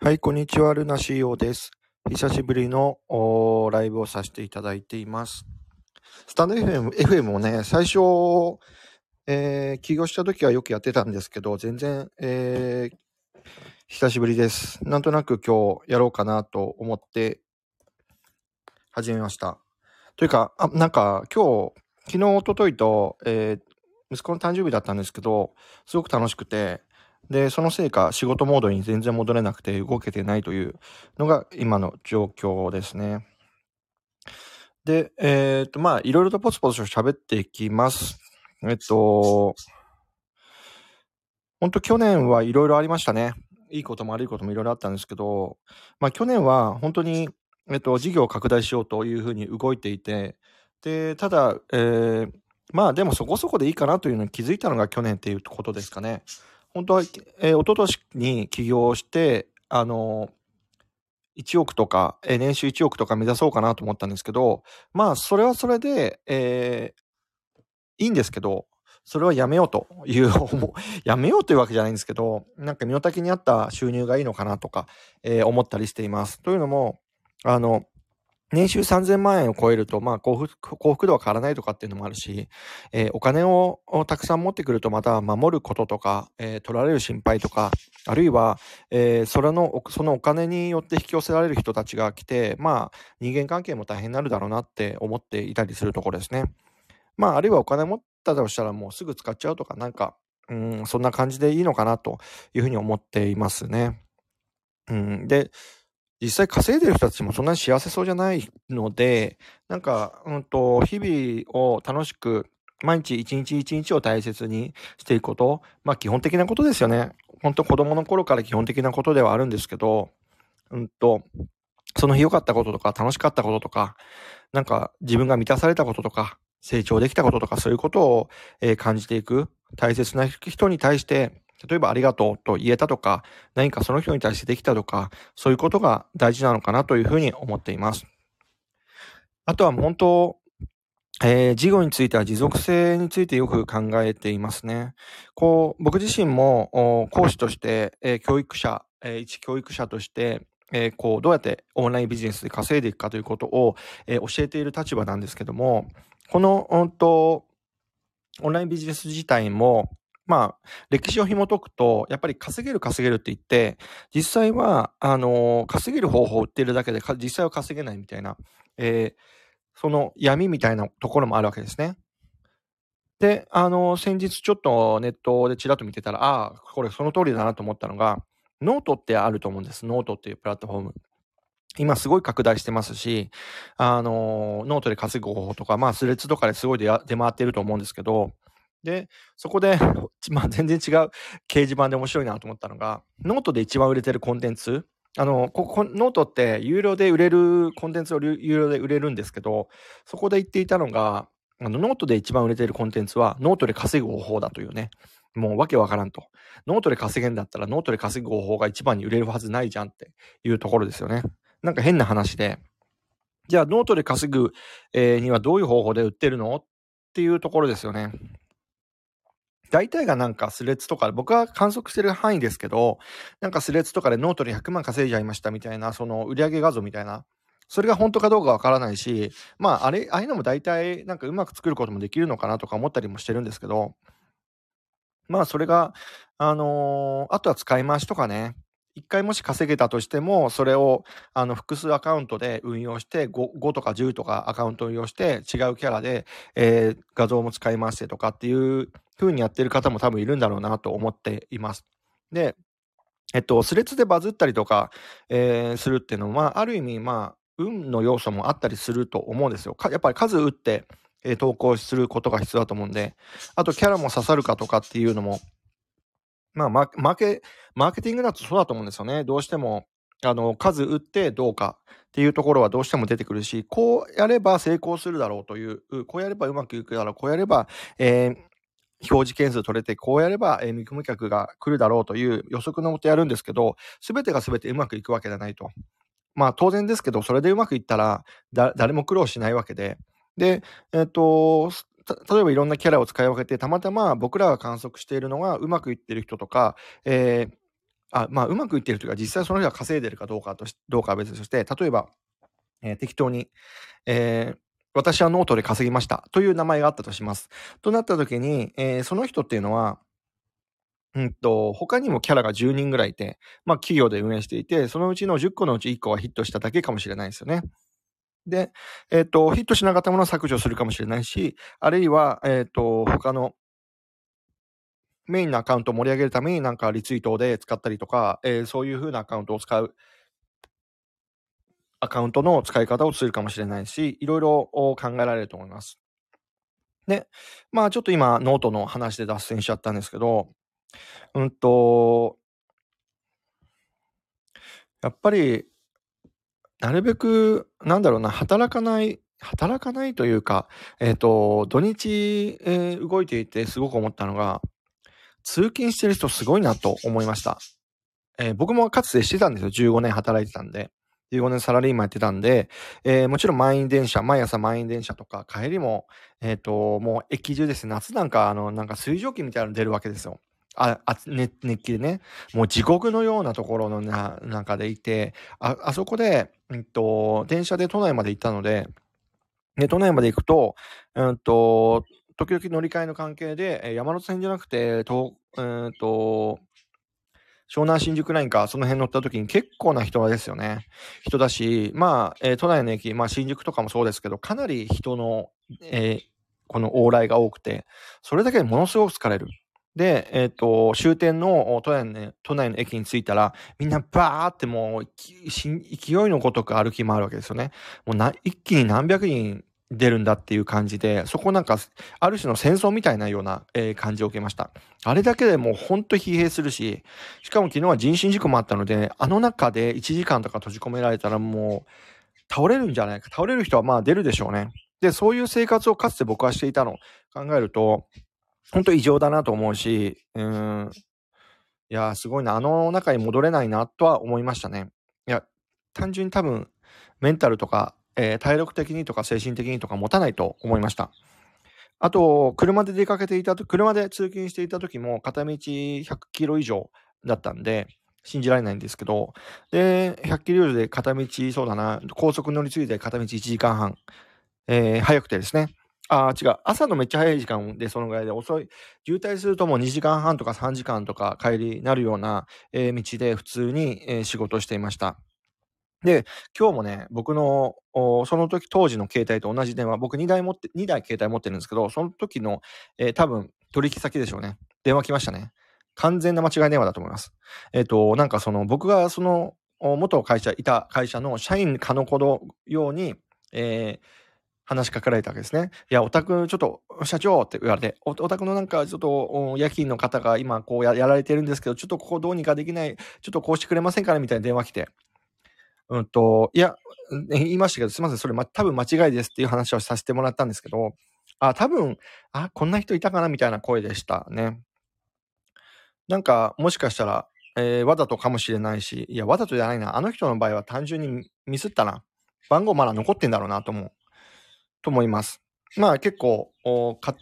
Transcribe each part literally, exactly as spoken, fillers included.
はい、こんにちは、ルナ シーイーオー です。久しぶりのおーライブをさせていただいています。スタンド エフエム, F M をね、最初、えー起業した時はよくやってたんですけど、全然、えー久しぶりです。なんとなく今日やろうかなと思って始めました。というか、あなんか今日、昨日、一昨日と、えー息子の誕生日だったんですけど、すごく楽しくて、で、そのせいか仕事モードに全然戻れなくて動けてないというのが今の状況ですね。で、えっと、まあ、いろいろとポツポツ喋っていきます。えっと、本当去年はいろいろありましたね。いいことも悪いこともいろいろあったんですけど、まあ去年は本当に、えっと、事業を拡大しようというふうに動いていて、で、ただ、えーまあでもそこそこでいいかなというのに気づいたのが去年っていうことですかね。本当は、えー、一昨年に起業して、あの、いちおくとか、えー年収いちおくとか目指そうかなと思ったんですけど、まあそれはそれで、えーいいんですけど、それはやめようという思う、やめようというわけじゃないんですけど、なんか身の丈に合った収入がいいのかなとか、えー思ったりしています。というのも、あの、年収さんぜんまん円を超えると、まあ幸福、幸福度は変わらないとかっていうのもあるし、えーお金ををたくさん持ってくるとまた守ることとか、えー取られる心配とか、あるいは、えーそれの、おそのお金によって引き寄せられる人たちが来て、まあ人間関係も大変になるだろうなって思っていたりするところですね。まあ、あるいはお金持ったとしたらもうすぐ使っちゃうとか、なんか、うん、そんな感じでいいのかなというふうに思っていますね。うん、で、実際稼いでる人たちもそんなに幸せそうじゃないので、なんか、うんと、日々を楽しく、毎日一日一日を大切にしていくこと、まあ基本的なことですよね。本当子供の頃から基本的なことではあるんですけど、うんと、その日良かったこととか楽しかったこととか、なんか自分が満たされたこととか、成長できたこととか、そういうことを、えー感じていく。大切な人に対して、例えばありがとうと言えたとか、何かその人に対してできたとか、そういうことが大事なのかなというふうに思っています。あとは本当、えー事業については持続性についてよく考えていますね。こう、僕自身もお講師として、えー教育者、えー一教育者として、えーこう、どうやってオンラインビジネスで稼いでいくかということを、えー教えている立場なんですけども、この、うんと、オンラインビジネス自体も、まあ、歴史を紐解くと、やっぱり稼げる稼げるって言って、実際は、あのー稼げる方法を売ってるだけで、か実際は稼げないみたいな、えーその闇みたいなところもあるわけですね。で、あの、先日ちょっとネットでちらっと見てたら、ああ、これその通りだなと思ったのが、ノートってあると思うんです。ノートっていうプラットフォーム。今すごい拡大してますし、あの、ノートで稼ぐ方法とか、まあ、スレッズとかですごい出や出回ってると思うんですけど、で、そこで、まあ、全然違う掲示板で面白いなと思ったのが、ノートで一番売れてるコンテンツ、あの、ここ、ノートって有料で売れるコンテンツを有有料で売れるんですけど、そこで言っていたのが、あの、ノートで一番売れてるコンテンツは、ノートで稼ぐ方法だというね。もうわけわからんと。ノートで稼げんだったら、ノートで稼ぐ方法が一番に売れるはずないじゃんっていうところですよね。なんか変な話で、じゃあノートで稼ぐ、えーにはどういう方法で売ってるのっていうところですよね。大体がなんかスレッズとか、僕は観測してる範囲ですけど、なんかスレッズとかでノートでひゃくまん稼いじゃいましたみたいな、その売上画像みたいな、それが本当かどうかわからないし、まああれ、ああいうのも大体なんかうまく作ることもできるのかなとか思ったりもしてるんですけど、まあそれが、あのーあとは使い回しとかね、一回もし稼げたとしても、それをあの複数アカウントで運用して 5, ごとかじゅうとかアカウントを運用して違うキャラで、えー画像も使い回してとかっていう風にやってる方も多分いるんだろうなと思っています。で、えっと、スレッズでバズったりとか、えーするっていうのは、ある意味、まあ、運の要素もあったりすると思うんですよ。かやっぱり数打って、えー投稿することが必要だと思うんで、あとキャラも刺さるかとかっていうのも、まあ、マーケマーケマーケティングだとそうだと思うんですよね。どうしても、あの、数打ってどうかっていうところはどうしても出てくるし、こうやれば成功するだろうという、うこうやればうまくいくだろう、こうやれば、えー表示件数取れて、こうやれば、えー見込み客が来るだろうという予測のもとやるんですけど、すべてがすべてうまくいくわけじゃないと。まあ当然ですけど、それでうまくいったら、だ、誰も苦労しないわけで。で、えっと、すた例えばいろんなキャラを使い分けて、たまたま僕らが観測しているのがうまくいってる人とか、えーあ、まあ、うまくいってるというか、実際その人が稼いでるかどうかとしどうかは別として、例えば、えー適当に、えー私はノートで稼ぎましたという名前があったとします。となった時に、えーその人っていうのは、うんと、他にもキャラがじゅうにんぐらいいて、まあ、企業で運営していて、そのうちのじゅっこのうちいっこはヒットしただけかもしれないですよね。で、えっと、ヒットしなかったものは削除するかもしれないし、あるいは、えっと、他のメインのアカウントを盛り上げるためになんかリツイートで使ったりとか、えーそういう風なアカウントを使う、アカウントの使い方をするかもしれないし、いろいろ考えられると思います。で、まあちょっと今ノートの話で脱線しちゃったんですけど、うんと、やっぱりなるべく、なんだろうな、働かない働かないというか、えっと、土日、えー動いていてすごく思ったのが、通勤してる人すごいなと思いました。えー僕もかつてしてたんですよ。じゅうごねん働いてたんで。じゅうごねんサラリーマンやってたんで、えーもちろん満員電車、毎朝満員電車とか、帰りも、えっと、もう駅中ですね。夏なんか、あの、なんか水蒸気みたいなの出るわけですよ。あ、あつ、ね、熱気でね。もう地獄のようなところのな、中でいて、あ、あそこで、うんと、電車で都内まで行ったので、で、都内まで行くと、うんと、時々乗り換えの関係で、えー山手線じゃなくて、と、うんと、湘南新宿ラインか、その辺乗った時に結構な人ですよね。人だし、まあ、えー都内の駅、まあ新宿とかもそうですけど、かなり人の、えーこの往来が多くて、それだけでものすごく疲れる。で、えっ、と、終点のお都内のね、都内の駅に着いたら、みんなバーってもう、きしん勢いのごとく歩き回るわけですよね。もうな、一気に何百人出るんだっていう感じで、そこなんか、ある種の戦争みたいなような、えー感じを受けました。あれだけでもうほんと疲弊するし、しかも昨日は人身事故もあったので、あの中でいちじかんとか閉じ込められたらもう倒れるんじゃないか。倒れる人はまあ出るでしょうね。で、そういう生活をかつて僕はしていたのを考えると、本当異常だなと思うし、うーん、いや、すごいな、あの中に戻れないなとは思いましたね。いや、単純に多分、メンタルとか、えー体力的にとか精神的にとか持たないと思いました。あと、車で出かけていたと、車で通勤していた時も片道ひゃくキロ以上だったんで、信じられないんですけど、で、ひゃくキロ以上で片道、そうだな、高速乗り継いで片道いちじかんはん、えー早くてですね。ああ、違う。朝のめっちゃ早い時間でそのぐらいで遅い。渋滞するともうにじかんはんとかさんじかんとか帰りになるような、えー道で普通に、えー仕事をしていました。で、今日もね、僕の、おその時当時の携帯と同じ電話、僕にだい持って、にだい携帯持ってるんですけど、その時の、えー多分取引先でしょうね。電話来ましたね。完全な間違い電話だと思います。えっ、と、なんかその、僕がその、お元会社、いた会社の社員かの子のように、えー話しかけられたわけですね。いや、お宅、ちょっと、社長って言われて、おお宅のなんか、ちょっと、お夜勤の方が今、こうや、やられてるんですけど、ちょっとここどうにかできない、ちょっとこうしてくれませんかねみたいな電話来て。うんと、いや、うん言いましたけど、すいません、それ、ま、多分間違いですっていう話をさせてもらったんですけど、あ、多分、あ、こんな人いたかなみたいな声でしたね。なんか、もしかしたら、えーわざとかもしれないし、いや、わざとじゃないな。あの人の場合は単純にミスったな。番号まだ残ってんだろうなと思う。と思います。まあ結構、お買って、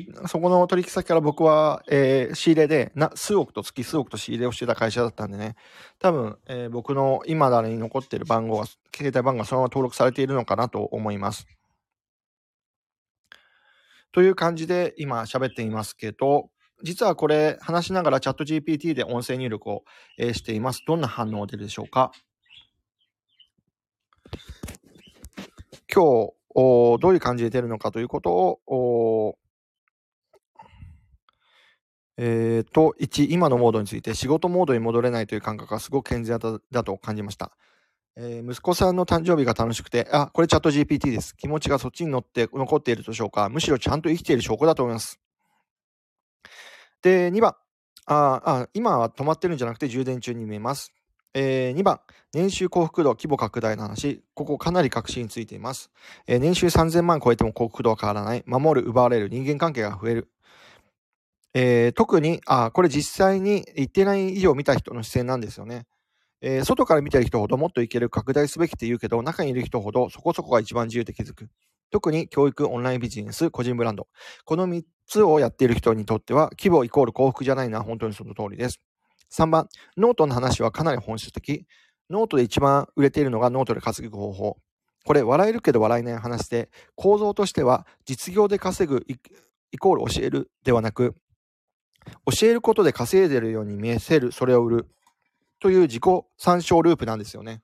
そこの取引先から僕は、えー仕入れで、な、数億と月数億と仕入れをしてた会社だったんでね、多分、えー僕の今だに残っている番号が、携帯番号がそのまま登録されているのかなと思います。という感じで今喋っていますけど、実はこれ話しながらチャット ジーピーティー で音声入力を、えーしています。どんな反応出るでしょうか？今日、おどういう感じで出るのかということを、おえーと、いち、今のモードについて、仕事モードに戻れないという感覚がすごく健全だだと感じました。えー息子さんの誕生日が楽しくて、あ、これチャット ジーピーティー です。気持ちがそっちに乗って残っているでしょうか。むしろちゃんと生きている証拠だと思います。で、にばん、ああ、今は止まってるんじゃなくて充電中に見えます。えー、にばん、年収幸福度規模拡大の話。ここかなり確信ついています。えー年収さんぜんまん超えても幸福度は変わらない。守る、奪われる、人間関係が増える。えー特に、あ、これ実際に言ってない以上見た人の視線なんですよね。えー外から見てる人ほどもっといける、拡大すべきって言うけど、中にいる人ほどそこそこが一番自由って気づく。特に教育、オンラインビジネス、個人ブランド。このみっつをやっている人にとっては、規模イコール幸福じゃないのは本当にその通りです。 さんばん、ノートの話はかなり本質的。ノートで一番売れているのがノートで稼ぐ方法。これ、笑えるけど笑えない話で、構造としては実業で稼ぐイイコール教えるではなく、教えることで稼いでいるように見せる、それを売るという自己参照ループなんですよね。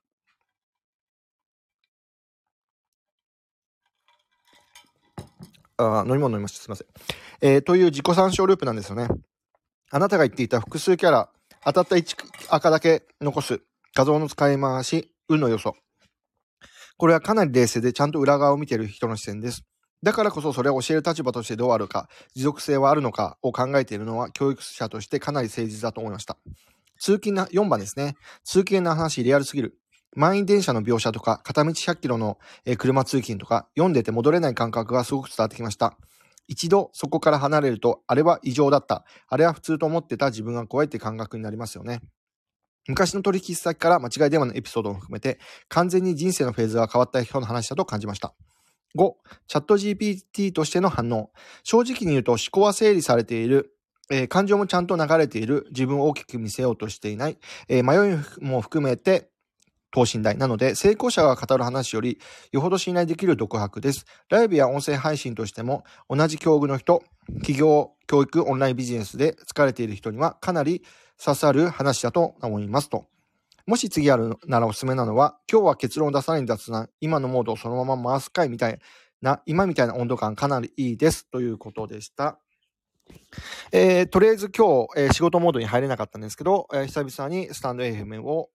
あ飲み物飲みました。すいません。えー、という自己参照ループなんですよね。あなたが言っていた複数キャラ、当たったいち赤だけ残す、画像の使い回し、運の要素。これはかなり冷静でちゃんと裏側を見ている人の視点です。だからこそそれを教える立場としてどうあるか、持続性はあるのかを考えているのは教育者としてかなり誠実だと思いました。通勤な、よんばんですね。通勤の話リアルすぎる。満員電車の描写とか、片道ひゃっキロの、えー車通勤とか、読んでて戻れない感覚がすごく伝わってきました。一度そこから離れると、あれは異常だった。あれは普通と思ってた自分が怖いって感覚になりますよね。昔の取引先から間違い電話のエピソードも含めて、完全に人生のフェーズが変わった人の話だと感じました。ご、チャット ジーピーティー としての反応。正直に言うと思考は整理されている。えー感情もちゃんと流れている。自分を大きく見せようとしていない。えー迷いも含めて等身大なので、成功者が語る話よりよほど信頼できる独白です。ライブや音声配信としても同じ境遇の人、企業、教育、オンラインビジネスで疲れている人にはかなり刺さる話だと思いますと。もし次あるならおすすめなのは、今日は結論を出さないん雑談、今のモードをそのまま回すかいみたいな、今みたいな温度感かなりいいですということでした。えーとりあえず今日、えー仕事モードに入れなかったんですけど、えー久々にスタンド エフエム を、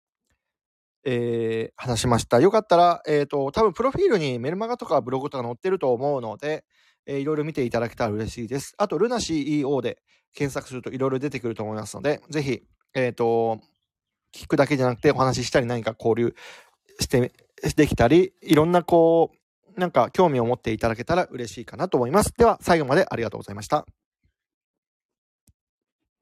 えー話しました。よかったら、えっ、と、多分プロフィールにメルマガとかブログとか載ってると思うので、えーいろいろ見ていただけたら嬉しいです。あと、ルナ シーイーオー で検索するといろいろ出てくると思いますので、ぜひ、えっ、と、聞くだけじゃなくてお話ししたり何か交流してできたり、いろんなこう、なんか興味を持っていただけたら嬉しいかなと思います。では、最後までありがとうございました。